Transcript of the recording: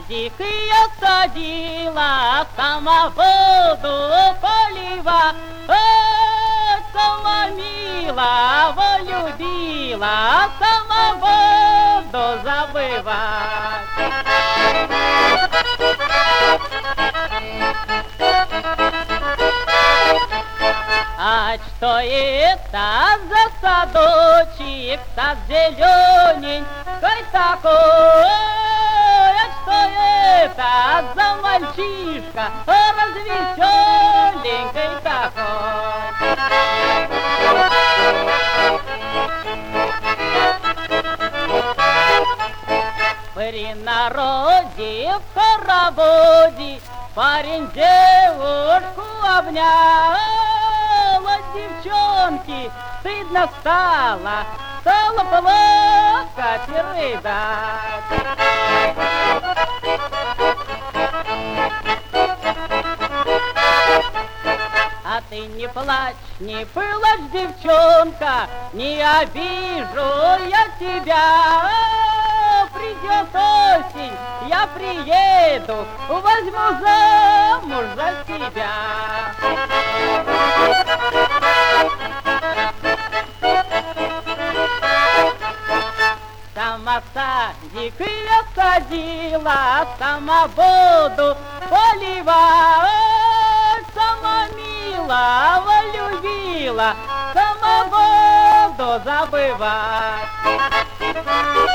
Садик я садила, сама воду полива, сама милого любила, сама воду забывать. А что это за садочек, сад зелененький такой? А что это за мальчишка, развеселенький такой? При народе в хороводе парень девушку обнял. Девчонки, стыдно стало плакать и рыдать. А ты не плачь, не плачь, девчонка, не обижу я тебя. Придет осень, я приеду, возьму замуж за тебя. Сама садик я садила, сама воду полива, сама милого любила, сама воду забывать.